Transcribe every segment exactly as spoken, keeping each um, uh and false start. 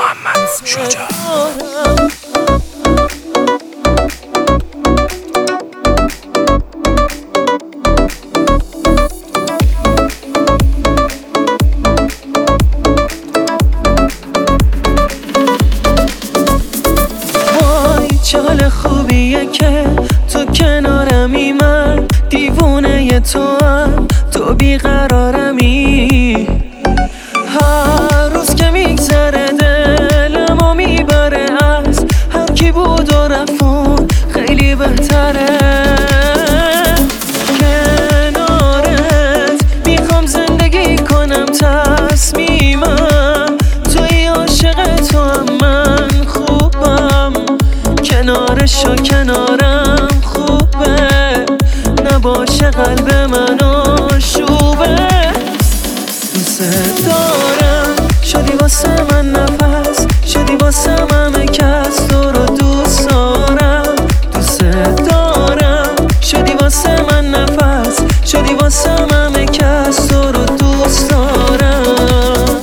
محمد شجاع. چه حال خوبیه که تو کنارمی، من دیوونه تو هم، تو بیقرارمی. هر روز که میگذره دلمو میبره، از هر کی بود و رفت خیلی بهتره. کنارت میخوام زندگی کنم، تصمیمم توی عاشق تو هم، من خوبم کنارش و کنارم خوبه، نباشه قلب منو شوبه. دوست دارم شدی واسه من نفس، شدی واسه همه کس تو رو دوست دارم. دوست دارم شدی واسه من نفس، شدی واسه همه کس تو رو دوست دارم.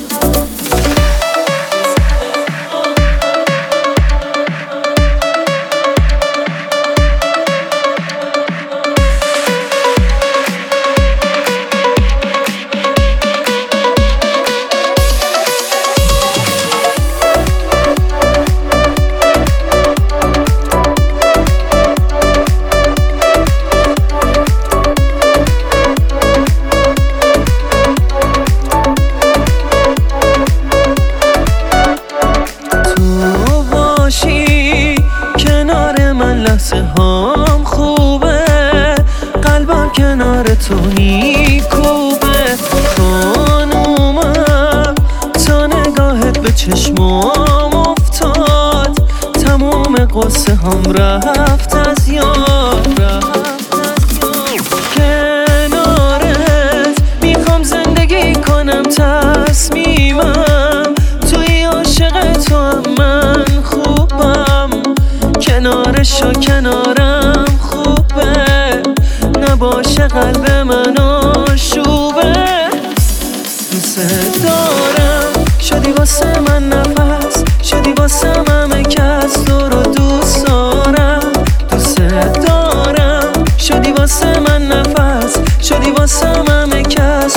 لحظه هام خوبه، قلبم کنار تو میکوبه. خانومم تا نگاهت به چشمام افتاد، تموم قصه هم رفت از یاد. کنارت میخوام زندگی کنم، تصمیمم توی عاشق تو هم، من خوبم کنارش و کنارم خوبه، نباشه قلب منو شوبه. دوست دارم شدی واسه من نفس، شدی واسه همه کس تو رو دوست دارم. دوست دارم شدی واسه من نفس، شدی واسه همه کس